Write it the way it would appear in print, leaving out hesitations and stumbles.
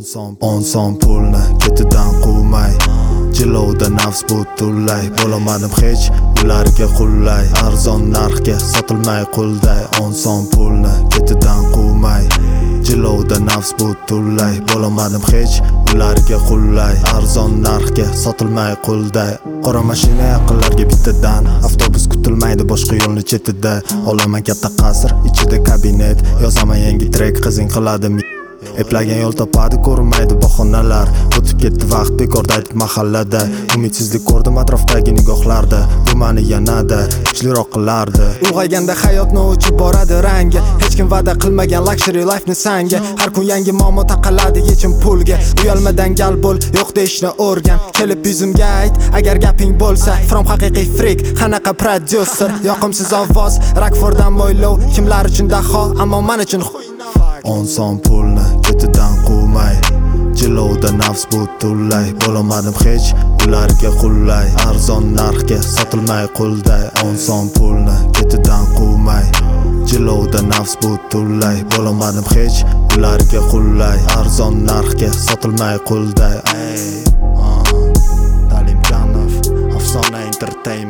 on so'm pulni ketidan quvmay, jilovda nafs butunlay. Bo'lamadim hech ularga qulay, arzon narxga sotilmay qulday. On so'm pulni ketidan quvmay, jilovda nafs butunlay. Bo'lamadim hech ularga qulay, arzon narxga sotilmay qulday. Qora mashina yaqinlarga bittadan, avtobus kutilmaydi boshqa yo'lni chetida. Olaman katta qasr, ichida kabinet, yozaman yangi trek, qizing qiladi eplagan yo'l topadi, ko'rinmaydi bahonalar. O'tib ketdi vaqt, bekorda aytib mahallada. Umidsizlik ko'rdim atrofdagi nigohlarda, bu meni yanada kuchliroq qilardi. Ulg'ayganda hayotni o'chib boradi rangi, hech kim va'da qilmagan luxury life ni sanga. Har kun yangi muammo taqaladi yechim pulga. Uyalmadan gal bo'l, yo'q deyishni o'rgan. Kelib yuzimga ayt, agar gaping bo'lsa. From haqiqiy freak, qanaqa producer. Yoqimsiz ovoz, Rockforddan mo'ylov, kimlar uchun daho, ammo men uchun on so'm pulni ketidan quvmay, jilovda nafs butunlay. Bo'lamadim hech ularga qulay, arzon narxga sotilmay qulday. On so'm pulni ketidan quvmay, jilovda nafs butunlay. Bo'lamadim hech ularga qulay, arzon narxga sotilmay qulday. Talimjonov, Afsona Entertainment.